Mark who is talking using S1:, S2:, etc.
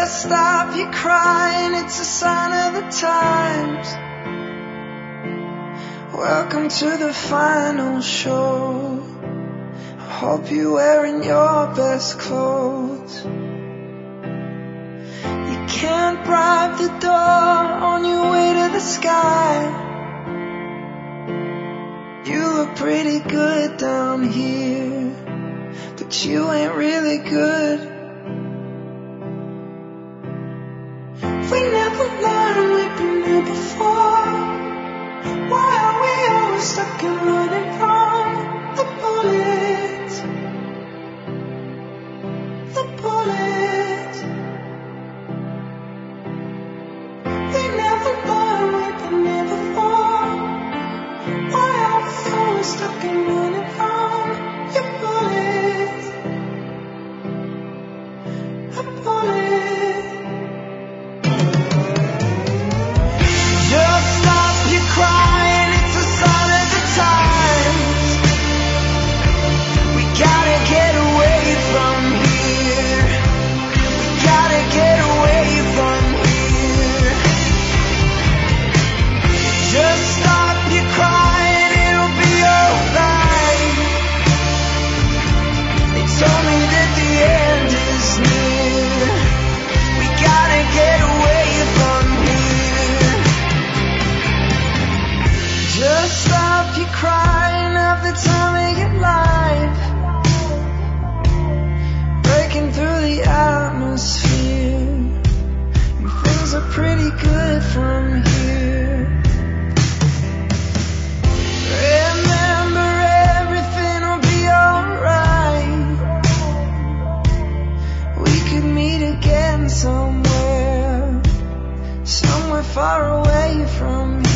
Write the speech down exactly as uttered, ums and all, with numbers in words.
S1: Just stop your crying, it's a sign of the times. Welcome to the final show. I hope you're wearing your best clothes. You can't bribe the door on your way to the sky. You look pretty good down here, but you ain't really good. We never learned, we've been here before. Why are we always stuck and running from the bullets? The bullets. We never learned, we've been here before. Why are we always stuck and running from your bullets? A bullet. Crying, it's a sign of the times. We gotta get away from here. We gotta get away from here. Just stop your crying, it'll be alright. They told me that the end is near. We gotta get away from here. Just stop your crying, have the time of your life. Breaking through the atmosphere, and things are pretty good from here. Remember, everything will be alright. We could meet again somewhere, somewhere far away from here.